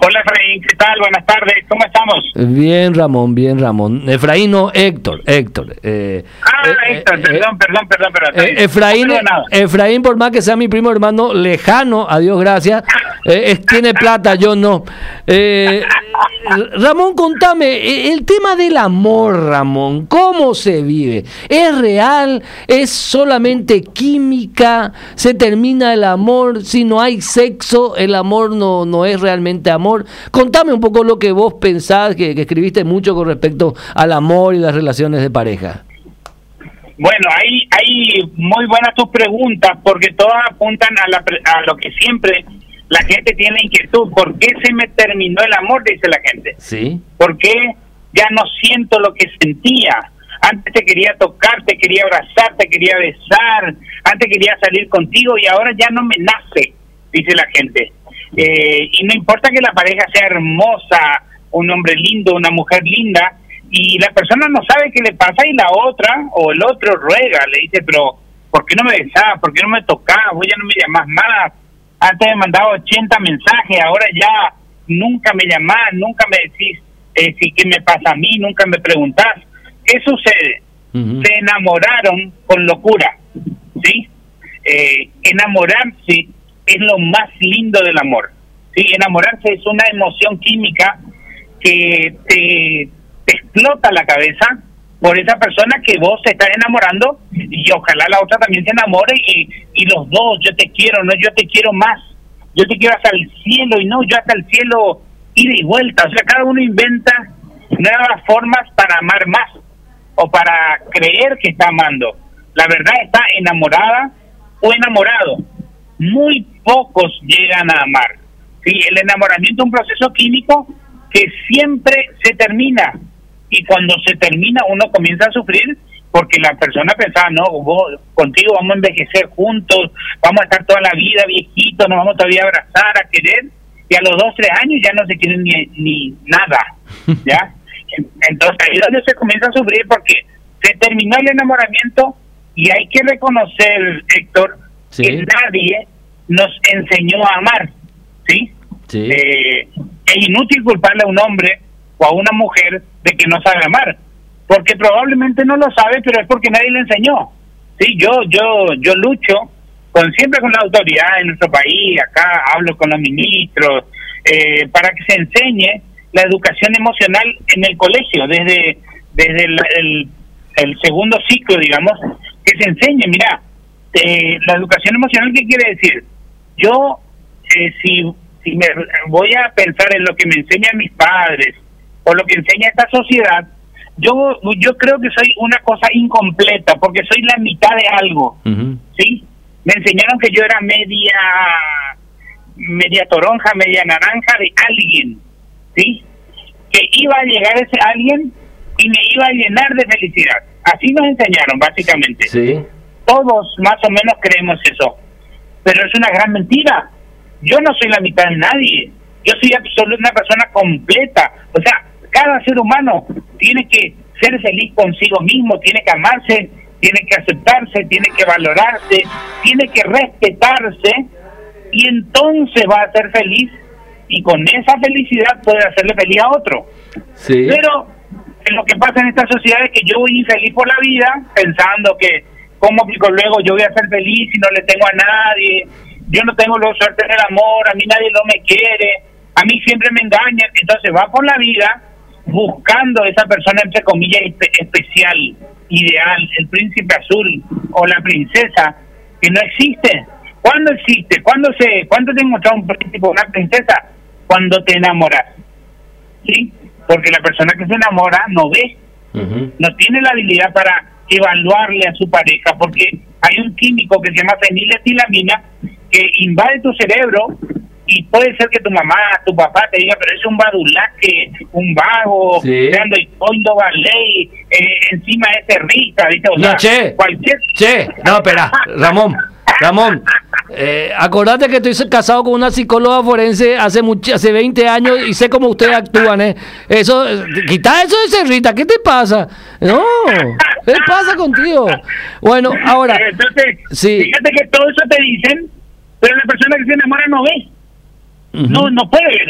Hola Efraín, ¿qué tal? Buenas tardes, ¿cómo estamos? Bien, Ramón, bien, Ramón. Efraín, no, Héctor. Héctor, perdón. Efraín, por más que sea mi primo hermano lejano, a Dios gracias, tiene plata, yo no. Ramón, contame, el tema del amor, Ramón, ¿cómo se vive? ¿Es real? ¿Es solamente química? ¿Se termina el amor? Si no hay sexo, el amor no es realmente amor. Contame un poco lo que vos pensás, que escribiste mucho con respecto al amor y las relaciones de pareja. Bueno, hay muy buenas tus preguntas, porque todas apuntan a lo que siempre la gente tiene inquietud. ¿Por qué se me terminó el amor? Dice la gente. Sí. ¿Por qué ya no siento lo que sentía? Antes te quería tocar, te quería abrazar, te quería besar, antes quería salir contigo y ahora ya no me nace, dice la gente. Y no importa que la pareja sea hermosa, un hombre lindo, una mujer linda, y la persona no sabe qué le pasa y la otra o el otro ruega, le dice, pero ¿por qué no me besabas? ¿Por qué no me tocabas? Vos ya no me llamás más. Antes me mandaba 80 mensajes, ahora ya nunca me llamás, nunca me decís qué me pasa a mí, nunca me preguntás. ¿Qué sucede? Se enamoraron con locura, ¿sí? Enamorarse es lo más lindo del amor, ¿sí? Enamorarse es una emoción química que te explota la cabeza por esa persona que vos te estás enamorando, y ojalá la otra también se enamore y los dos, yo te quiero, no, yo te quiero más, yo te quiero hasta el cielo, y no, yo hasta el cielo ida y vuelta. O sea, cada uno inventa nuevas formas para amar más o para creer que está amando. La verdad, está enamorada o enamorado. Muy pocos llegan a amar. Sí, el enamoramiento es un proceso químico que siempre se termina, y cuando se termina uno comienza a sufrir porque la persona pensaba, no, contigo vamos a envejecer juntos, vamos a estar toda la vida viejitos, nos vamos todavía a abrazar, a querer, y a los 2, 3 años ya no se quieren ni nada, ¿ya? Entonces ahí es donde se comienza a sufrir, porque se terminó el enamoramiento. Y hay que reconocer, Héctor, sí, que nadie nos enseñó a amar, ¿sí? Sí. Es inútil culparle a un hombre o a una mujer de que no sabe amar, porque probablemente no lo sabe, pero es porque nadie le enseñó. Sí, yo lucho siempre con la autoridad en nuestro país, acá hablo con los ministros, para que se enseñe la educación emocional en el colegio, desde el segundo ciclo, digamos, que se enseñe. Mira, la educación emocional, ¿qué quiere decir? Yo, si me voy a pensar en lo que me enseñan mis padres o lo que enseña esta sociedad, yo creo que soy una cosa incompleta, porque soy la mitad de algo, ¿sí? Me enseñaron que yo era media toronja, media naranja de alguien, ¿sí? Que iba a llegar ese alguien y me iba a llenar de felicidad. Así nos enseñaron, básicamente. Sí. Todos más o menos creemos eso, pero es una gran mentira. Yo no soy la mitad de nadie, yo soy una persona completa. O sea, cada ser humano tiene que ser feliz consigo mismo, tiene que amarse, tiene que aceptarse, tiene que valorarse, tiene que respetarse, y entonces va a ser feliz, y con esa felicidad puede hacerle feliz a otro. Sí. Pero lo que pasa en esta sociedad es que yo voy infeliz por la vida, pensando que cómo luego yo voy a ser feliz si no le tengo a nadie, yo no tengo la suerte del amor, a mí nadie no me quiere, a mí siempre me engañan. Entonces va por la vida buscando esa persona, entre comillas, especial, ideal, el príncipe azul o la princesa, que no existe. ¿Cuándo existe? ¿Cuándo te encuentras un príncipe o una princesa? Cuando te enamoras, ¿sí? Porque la persona que se enamora no ve, no tiene la habilidad para evaluarle a su pareja, porque hay un químico que se llama feniletilamina que invade tu cerebro, y puede ser que tu mamá, tu papá te diga, pero es un badulaque, un vago, sí, y fondo ballet, encima de ese rica, ¿viste? O no, sea, no, espera, Ramón, acordate que estoy casado con una psicóloga forense hace 20 años y sé cómo ustedes actúan, Eso, quita eso de Cerrita, ¿qué te pasa? No, ¿qué pasa contigo? Bueno, ahora... Entonces, sí, fíjate que todo eso te dicen, pero la persona que se enamora no ve. No puede ver, hasta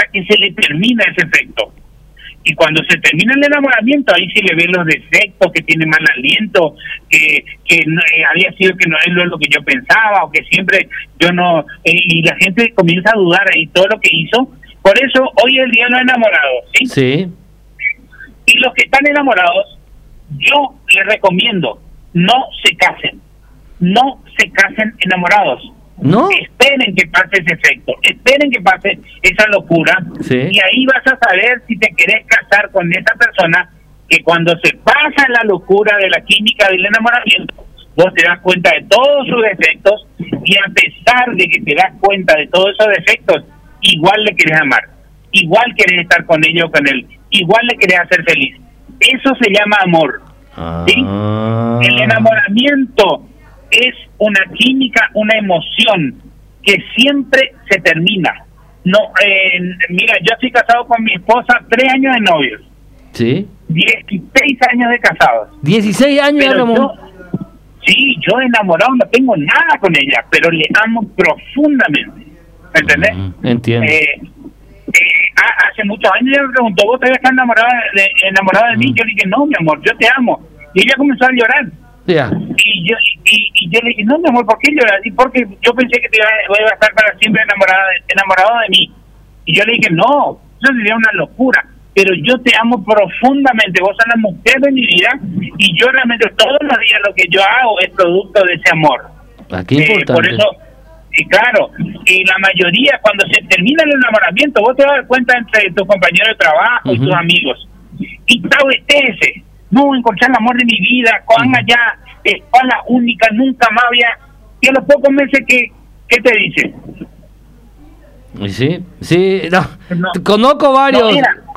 que se le termina ese efecto. Y cuando se termina el enamoramiento, ahí sí le ven los defectos, que tiene mal aliento, que no, había sido que no es lo que yo pensaba, o que siempre yo no... y la gente comienza a dudar ahí todo lo que hizo. Por eso hoy es el día de los enamorados, ¿sí? Sí. Y los que están enamorados, yo les recomiendo, no se casen. No se casen enamorados. ¿No? Esperen que pase ese efecto, esperen que pase esa locura, Sí. y ahí vas a saber si te querés casar con esa persona, que cuando se pasa la locura de la química del enamoramiento, vos te das cuenta de todos sus defectos, y a pesar de que te das cuenta de todos esos defectos, igual le querés amar, igual querés estar con ella o con él, igual le querés hacer feliz. Eso se llama amor, ¿sí? El enamoramiento es una química, una emoción que siempre se termina. No, mira, yo estoy casado con mi esposa 3 años de novios. Sí. 16 años de casados. 16 años de Pero amor. yo enamorado no tengo nada con ella, pero le amo profundamente. ¿Me entendés? Entiendo. Hace muchos años ella me preguntó, ¿vos todavía estás enamorada de mí? Yo le dije, no, mi amor, yo te amo. Y ella comenzó a llorar. Ya. Y yo le dije, no, mi amor, ¿por qué lloras? Y porque yo pensé que te iba a estar para siempre enamorado de mí. Y yo le dije, no, eso sería una locura. Pero yo te amo profundamente, vos sos la mujer de mi vida, y yo realmente todos los días lo que yo hago es producto de ese amor. Qué importante. Por eso, y claro, y la mayoría, cuando se termina el enamoramiento, vos te vas a dar cuenta entre tus compañeros de trabajo y tus amigos. Y tal vez ese, no, encontrar el amor de mi vida, con allá, es la única, nunca más había. Y a los pocos meses, ¿qué te dice? Sí, sí, no. No. Conozco varios,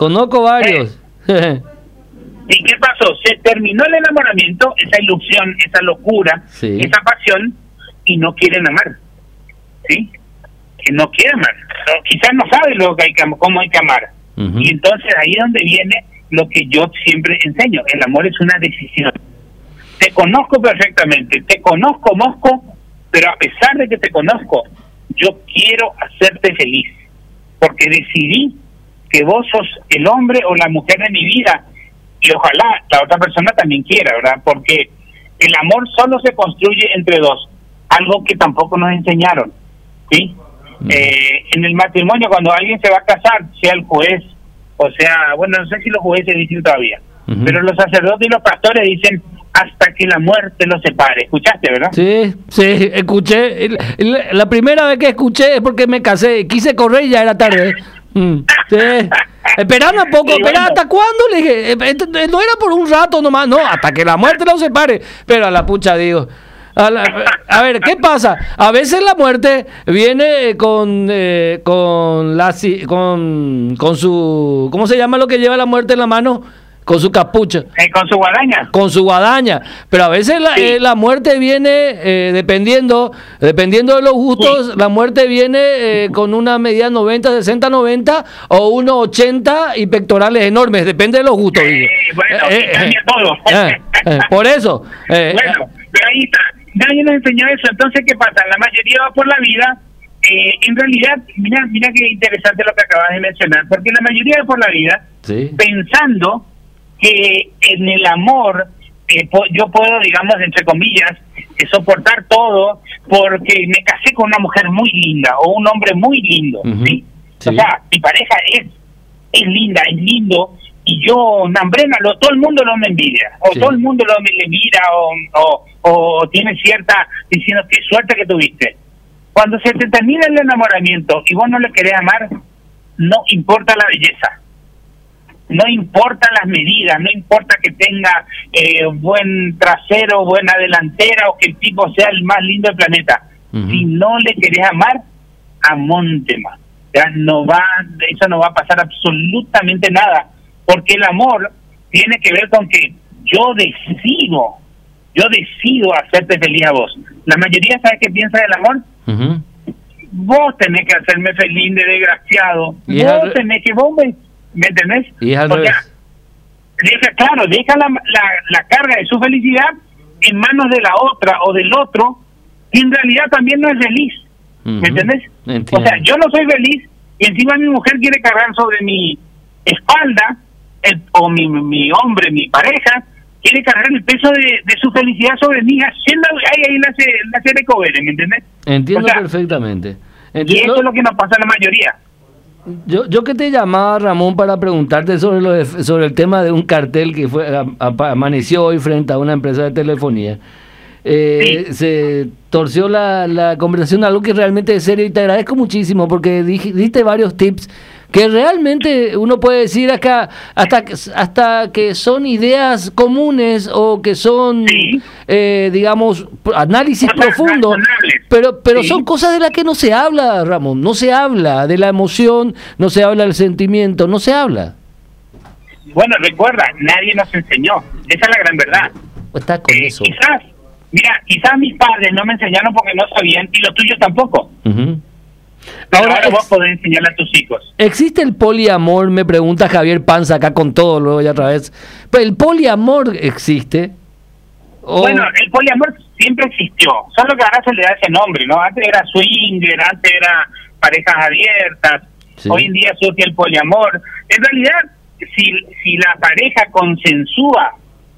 ¿Y qué pasó? Se terminó el enamoramiento, esa ilusión, esa locura, Sí. esa pasión, y no quieren amar, ¿sí? Que no quieren amar, o quizás no saben lo que hay que, cómo hay que amar. Y entonces ahí es donde viene lo que yo siempre enseño: el amor es una decisión. Te conozco perfectamente, te conozco, Mosco, pero a pesar de que te conozco, yo quiero hacerte feliz, porque decidí que vos sos el hombre o la mujer de mi vida, y ojalá la otra persona también quiera, ¿verdad? Porque el amor solo se construye entre dos, algo que tampoco nos enseñaron, ¿sí? En el matrimonio, cuando alguien se va a casar, sea el juez, o sea, bueno, no sé si los jueces dicen todavía, pero los sacerdotes y los pastores dicen hasta que la muerte los separe. ¿Escuchaste, verdad? Sí, sí, escuché. La primera vez que escuché es porque me casé. Quise correr y ya era tarde. Sí. Esperando un poco, Sí, bueno. ¿hasta cuándo? Le dije, no era por un rato nomás, no, hasta que la muerte los separe. Pero a la pucha digo, a ver, ¿qué pasa? A veces la muerte viene con su, ¿cómo se llama lo que lleva la muerte en la mano? Con su capucha. Con su guadaña. Con su guadaña. Pero a veces la muerte viene, dependiendo de los gustos, Sí. la muerte viene con una medida 90, 60, 90 o 1,80 y pectorales enormes. Depende de los gustos. Bueno, cambia todo. Por eso. Bueno, pero ahí está. Nadie nos enseñó eso. Entonces, ¿qué pasa? La mayoría va por la vida. En realidad, mira qué interesante lo que acabas de mencionar, porque la mayoría va por la vida Sí. pensando que en el amor yo puedo, digamos, entre comillas, soportar todo porque me casé con una mujer muy linda o un hombre muy lindo, ¿sí? Sí. O sea, mi pareja es linda, es lindo, y yo, todo el mundo lo me envidia, o Sí. todo el mundo le mira, o tiene cierta, diciendo qué suerte que tuviste. Cuando se te termina el enamoramiento y vos no le querés amar, no importa la belleza. No importa las medidas, no importa que tenga buen trasero, buena delantera, o que el tipo sea el más lindo del planeta. Si no le querés amar, amónte más. Ya eso no va a pasar absolutamente nada, porque el amor tiene que ver con que yo decido hacerte feliz a vos. La mayoría, ¿sabe qué piensa del amor? Vos tenés que hacerme feliz, de desgraciado. Y Vos tenés que, ¿me entendés? Y es al O sea, revés. deja la carga de su felicidad en manos de la otra o del otro, y en realidad también no es feliz. ¿Me entendés? Entiendo. O sea, yo no soy feliz y encima mi mujer quiere cargar sobre mi espalda, o mi hombre, mi pareja, quiere cargar el peso de su felicidad sobre mí, haciendo ahí la hace de cover, ¿me entiendes? Entiendo perfectamente. Y eso es lo que nos pasa a la mayoría. Yo que te llamaba, Ramón, para preguntarte sobre el tema de un cartel que amaneció hoy frente a una empresa de telefonía. Se torció la conversación, algo que realmente es serio, y te agradezco muchísimo porque diste varios tips que realmente uno puede decir acá hasta que son ideas comunes o que son digamos análisis profundo, pero son cosas de las que no se habla, Ramón. No se habla de la emoción, no se habla del sentimiento, no se habla. Bueno, recuerda, nadie nos enseñó, esa es la gran verdad. Está con eso. Quizás mis padres no me enseñaron porque no sabían, y los tuyos tampoco. Pero ahora vos podés enseñarle a tus hijos. ¿Existe el poliamor? Me pregunta Javier Panza acá con todo luego ya otra vez. ¿Pero el poliamor existe? Bueno, el poliamor siempre existió, solo que ahora se le da ese nombre, ¿no? Antes era swinger, antes era parejas abiertas, hoy en día surge el poliamor. En realidad, si la pareja consensúa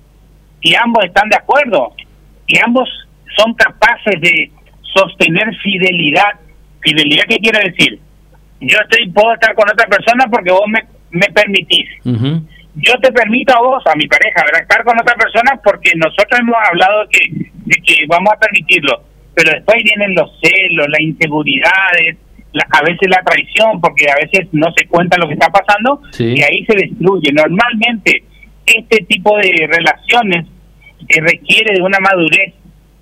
y ambos están de acuerdo y ambos son capaces de sostener fidelidad. ¿Fidelidad qué quiere decir? Puedo estar con otra persona porque vos me permitís. Yo te permito a vos, a mi pareja, ¿verdad? Estar con otra persona porque nosotros hemos hablado de que vamos a permitirlo. Pero después vienen los celos, las inseguridades, a veces la traición, porque a veces no se cuenta lo que está pasando, y ahí se destruye. Normalmente, este tipo de relaciones requiere de una madurez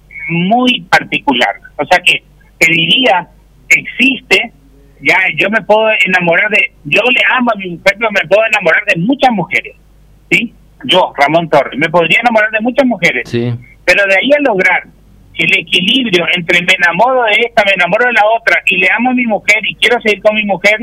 muy particular. O sea que te diría, existe, ya yo me puedo enamorar yo le amo a mi mujer, pero me puedo enamorar de muchas mujeres, ¿sí? Yo, Ramón Torres, me podría enamorar de muchas mujeres, pero de ahí a lograr el equilibrio entre me enamoro de esta, me enamoro de la otra, y le amo a mi mujer y quiero seguir con mi mujer,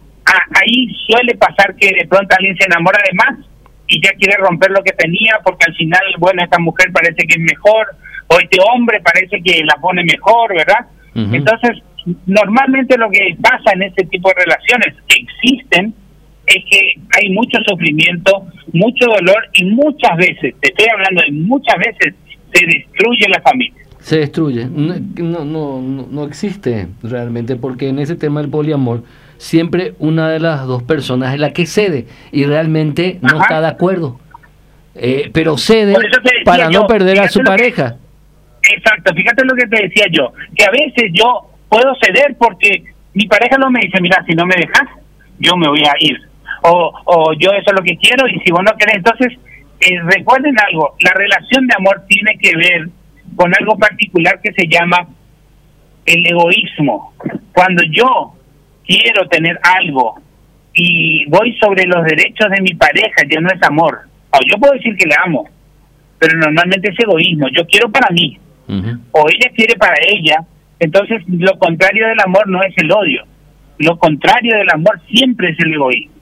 ahí suele pasar que de pronto alguien se enamora de más y ya quiere romper lo que tenía, porque al final, bueno, esta mujer parece que es mejor, o este hombre parece que la pone mejor, ¿verdad? Entonces, normalmente lo que pasa en este tipo de relaciones que existen es que hay mucho sufrimiento, mucho dolor, y muchas veces, te estoy hablando de muchas veces, se destruye la familia. Se destruye. No existe realmente, porque en ese tema del poliamor siempre una de las dos personas es la que cede y realmente no está de acuerdo, pero cede para no perder a su pareja. Exacto, fíjate lo que te decía yo, que a veces yo puedo ceder porque mi pareja no me dice, mira, si no me dejas, yo me voy a ir, o yo eso es lo que quiero, y si vos no querés, entonces recuerden algo, la relación de amor tiene que ver con algo particular que se llama el egoísmo. Cuando yo quiero tener algo y voy sobre los derechos de mi pareja, ya no es amor. Yo puedo decir que le amo, pero normalmente es egoísmo, yo quiero para mí, o ella quiere para ella. Entonces lo contrario del amor no es el odio, lo contrario del amor siempre es el egoísmo.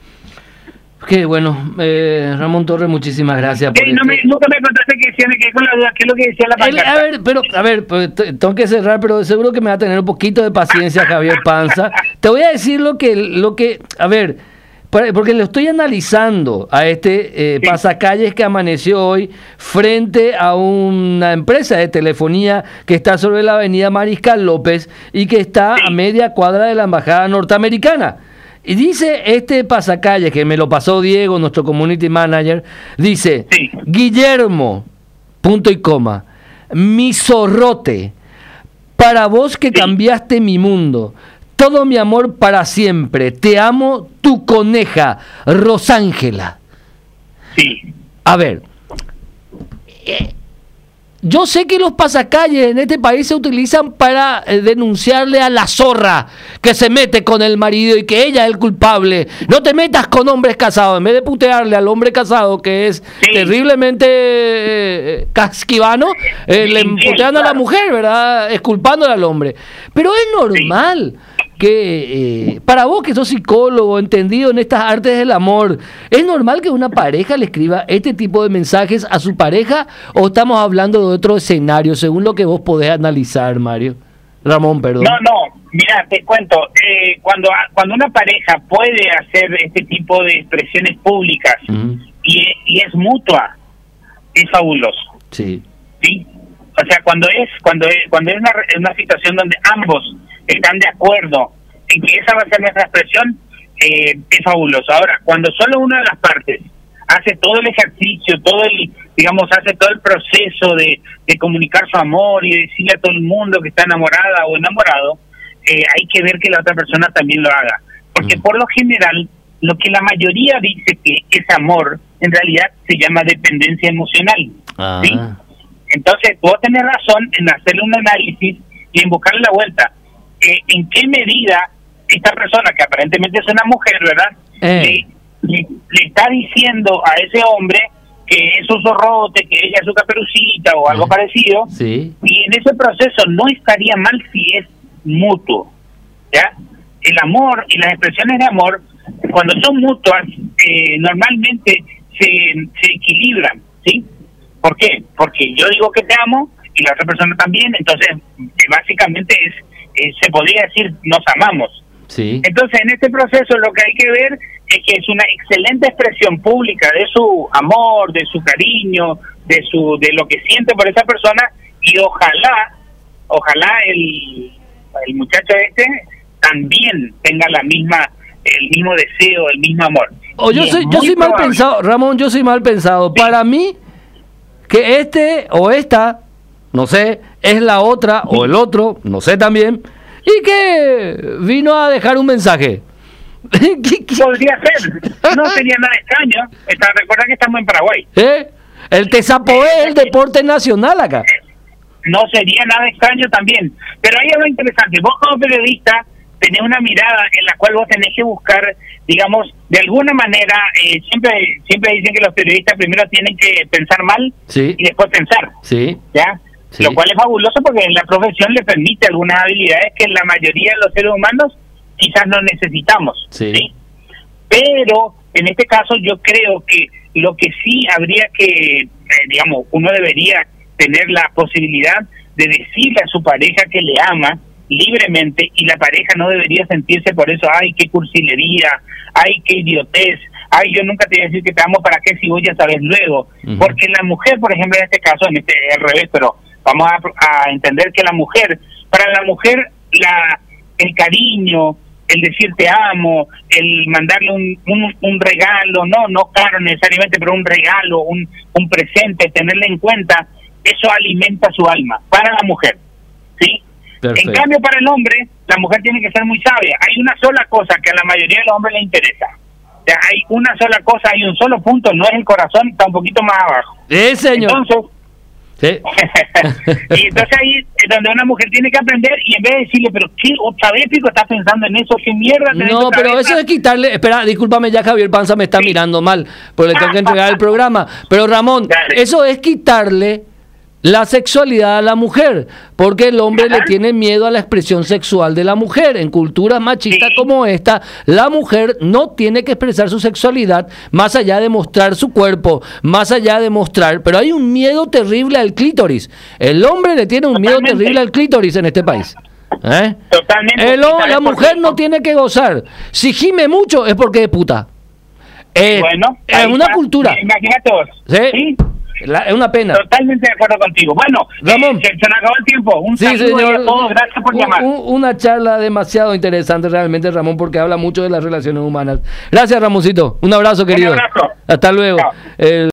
Qué bueno, Ramón Torres, muchísimas gracias por nunca me contaste que decía, me quedé con la duda, ¿qué es lo que decía la pancarta? A ver, pues, tengo que cerrar, pero seguro que me va a tener un poquito de paciencia Javier Panza. Te voy a decir lo que a ver, porque lo estoy analizando a este pasacalles que amaneció hoy frente a una empresa de telefonía que está sobre la avenida Mariscal López y que está a media cuadra de la embajada norteamericana. Y dice este pasacalles, que me lo pasó Diego, nuestro community manager, dice, Guillermo, punto y coma, mi zorrote, para vos que cambiaste mi mundo, todo mi amor para siempre, te amo, tu coneja, Rosángela. A ver, yo sé que los pasacalles en este país se utilizan para denunciarle a la zorra que se mete con el marido y que ella es el culpable. No te metas con hombres casados. En vez de putearle al hombre casado, que es terriblemente casquivano, le putean a la mujer, ¿verdad? Esculpándole al hombre. Pero es normal que para vos que sos psicólogo entendido en estas artes del amor, ¿es normal que una pareja le escriba este tipo de mensajes a su pareja o estamos hablando de otro escenario según lo que vos podés analizar, Mario? Ramón, perdón. No, mira, te cuento, cuando una pareja puede hacer este tipo de expresiones públicas y es mutua, es fabuloso. Sí. ¿Sí? O sea, cuando es una situación donde ambos están de acuerdo en que esa va a ser nuestra expresión, es fabuloso. Ahora, cuando solo una de las partes hace todo el ejercicio, hace todo el proceso de comunicar su amor y decirle a todo el mundo que está enamorada o enamorado, hay que ver que la otra persona también lo haga. Porque por lo general, lo que la mayoría dice que es amor, en realidad se llama dependencia emocional. ¿Sí? Entonces, vos tenés razón en hacerle un análisis y en buscarle la vuelta. ¿En qué medida esta persona, que aparentemente es una mujer, ¿verdad?, le está diciendo a ese hombre que es un zorrote, que ella es su caperucita o algo parecido? Sí. Y en ese proceso no estaría mal si es mutuo, ¿ya? El amor y las expresiones de amor, cuando son mutuas, normalmente se equilibran, ¿sí? ¿Por qué? Porque yo digo que te amo y la otra persona también, entonces básicamente se podría decir nos amamos. Sí. Entonces, en este proceso lo que hay que ver es que es una excelente expresión pública de su amor, de su cariño, de lo que siente por esa persona, y ojalá el muchacho también tenga el mismo deseo, el mismo amor. Yo soy mal pensado, Ramón, yo soy mal pensado. Sí. Para mí, que este o esta, no sé, es la otra o el otro, no sé también, y que vino a dejar un mensaje. Podría ser, no sería nada extraño. Recuerda que estamos en Paraguay. El tesapoé es el deporte nacional acá. No sería nada extraño también. Pero ahí es lo interesante. Vos como periodista tenés una mirada en la cual vos tenés que buscar, digamos, de alguna manera, siempre dicen que los periodistas primero tienen que pensar mal, sí, y después pensar. Sí. ¿Ya? Sí. Lo cual es fabuloso porque la profesión le permite algunas habilidades que la mayoría de los seres humanos quizás no necesitamos. Sí. ¿Sí? Pero en este caso yo creo que lo que sí habría que, uno debería tener la posibilidad de decirle a su pareja que le ama libremente, y la pareja no debería sentirse por eso, ay, qué cursilería, ay, qué idiotez, ay, yo nunca te voy a decir que te amo, ¿para qué si vos ya sabes luego? Porque la mujer, por ejemplo, en este caso, al revés, pero vamos a entender que para la mujer, el cariño, el decir te amo, el mandarle un regalo, no caro necesariamente, pero un regalo, un presente, tenerle en cuenta, eso alimenta su alma, para la mujer, ¿sí? Perfecto. En cambio, para el hombre, la mujer tiene que ser muy sabia. Hay una sola cosa que a la mayoría de los hombres le interesa. O sea, hay una sola cosa, hay un solo punto, no es el corazón, está un poquito más abajo. Señor. Entonces, sí. Y entonces ahí es donde una mujer tiene que aprender, y en vez de decirle, pero qué épico estás pensando en eso, qué mierda. No, pero eso es quitarle, espera, discúlpame, ya Javier Panza me está mirando mal, porque le tengo que entregar el programa. Pero Ramón, dale, eso es quitarle la sexualidad a la mujer, porque el hombre le tiene miedo a la expresión sexual de la mujer. En culturas machistas como esta, la mujer no tiene que expresar su sexualidad más allá de mostrar su cuerpo, más allá de mostrar, pero hay un miedo terrible al clítoris. El hombre le tiene un miedo terrible al clítoris en este país. Totalmente. La mujer no tiene que gozar. Si gime mucho es porque es puta. Bueno, es una cultura. Imagínate vos. ¿Sí? Es una pena. Totalmente de acuerdo contigo. Bueno, Ramón, se nos acabó el tiempo. Un saludo, señor, a todos. Gracias por llamar. Una charla demasiado interesante realmente, Ramón, porque habla mucho de las relaciones humanas. Gracias, Ramoncito. Un abrazo, querido. Un abrazo. Hasta luego.